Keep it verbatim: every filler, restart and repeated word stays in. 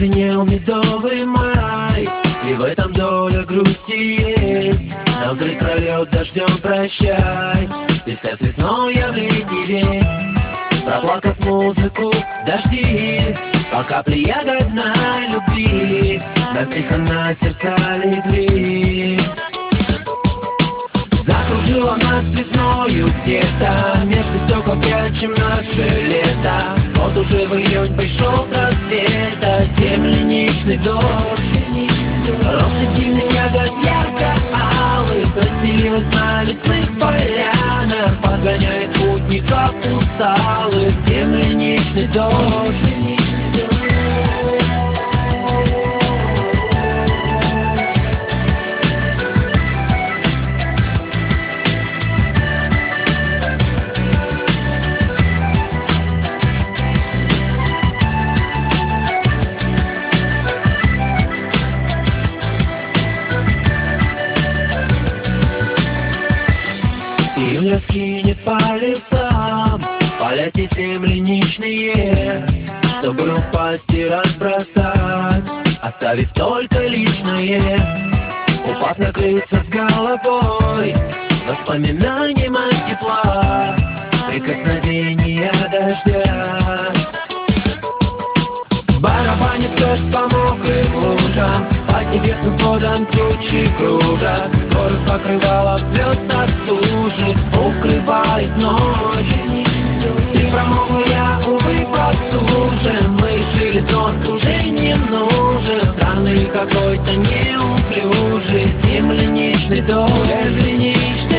Зазвенел медовый май, и в этом доля грусти есть. На взрыв пролет дождем прощай, писать весной я в летний весь. Проплакав музыку дожди, по капле ягодной любви, нам тихо на сердца легли. Закружила нас весною где-то, между стекол прячем наше лето. Вот уже в июнь пришел с рассвета земляничный дождь. Россыпь дивных ягод ярко-алых расстелилась на лесных полянах, подгоняет путников усталых земляничный дождь. Июнь раскинет по лесам поля-те земляничные, чтобы упасть и разбросать, оставив только личное. Упав накрыться с головой воспоминанием от тепла, прикосновения дождя. Барабанит дождь по мокрым лужам, под небесным сводом тучи кружат. Город покрывало звезд от стужи, укрывает ночь. Ты промокла, я, увы, простужен. Мы решили, сон уже не нужен. Странный какой-то неуклюжий земляничный дождь, земляничный